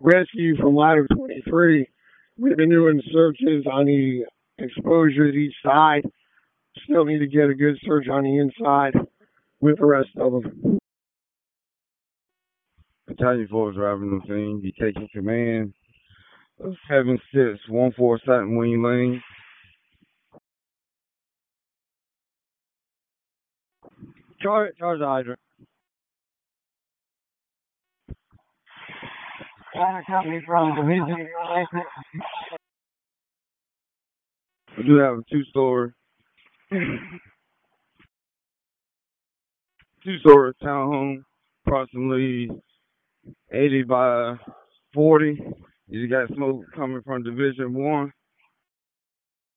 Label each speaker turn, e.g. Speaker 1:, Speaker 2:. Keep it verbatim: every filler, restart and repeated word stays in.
Speaker 1: rescue from Ladder twenty-three. We've been doing searches on the exposures each side. Still need to get a good search on the inside with the rest of them.
Speaker 2: Battalion four is driving the scene. He taking command of seven six one four Satin Wing Lane.
Speaker 1: Charge, charge the hydrant. Ladder company from Division.
Speaker 2: We do have a two-story, two-story townhome, approximately eighty by forty. You got smoke coming from Division One.